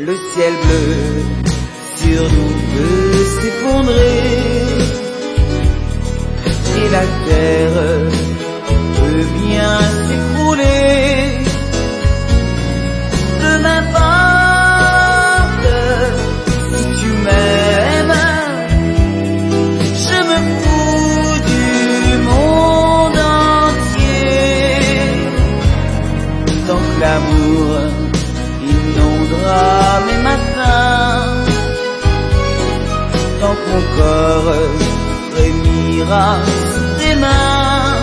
le ciel bleu sur nous peut s'effondrer et la terre peut bien s'écrouler. Peu m'importe si tu m'aimes, je me fous du monde entier. Tant que l'amour inondera mes matins, tant que mon corps frémira sous tes mains.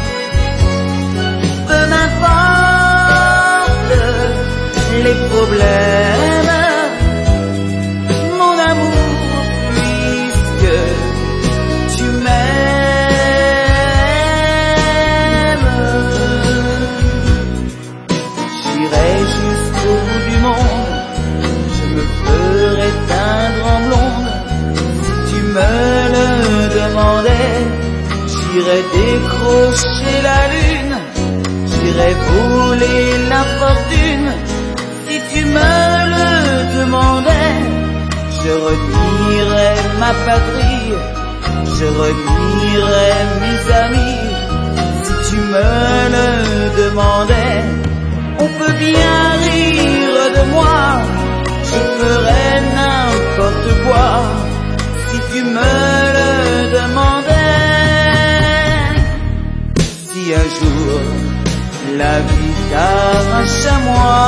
Peu m'importe les problèmes, mon amour, puisque tu m'aimes. J'irai jusqu'au bout du monde, je me ferai teindre en blonde. Si tu me le demandais, j'irai décrocher la lune, j'irai voler la fortune. Si tu me le demandais, je renierais ma patrie, je renierais mes amis. Si tu me le demandais, on peut bien rire de moi, je ferais n'importe quoi. Si tu me le demandais, si un jour la vie t'arrache à moi,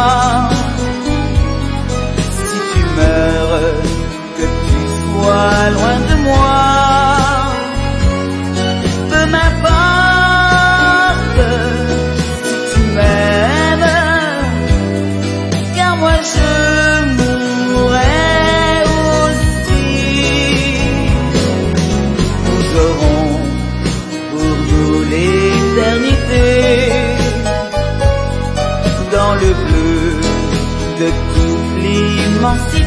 si tu meurs, que tu sois loin de moi. Peu m'importe si tu m'aimes, car moi je mourrai aussi. Nous aurons pour nous l'éternité dans le bleu de toute l'immensité.